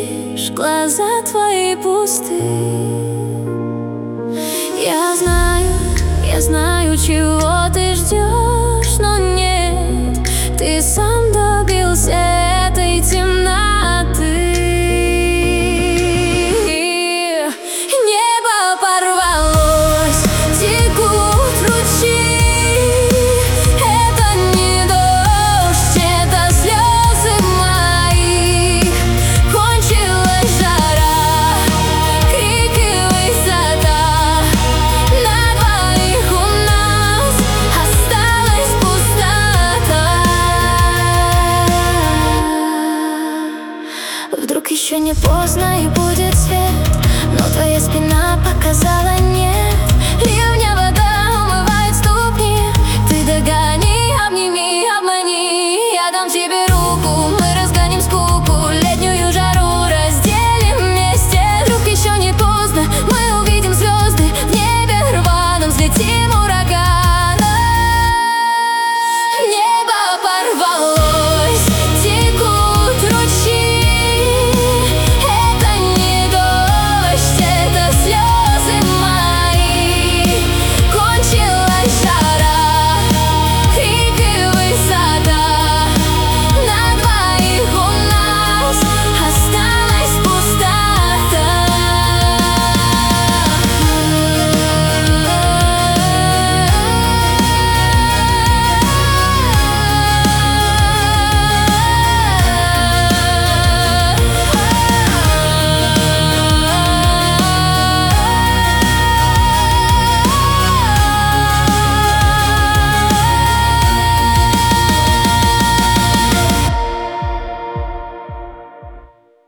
видишь, глаза твои пусты. Я знаю, чего ты ждешь, но нет, ты сам добился этой темноты. Небо порвалось, текут ручьи. Это не дождь, это слезы мои. Кончилась жара, крик и высота. На двоих у нас осталась пустота. Вдруг еще не поздно и будет свет, но твоя спина показала нет.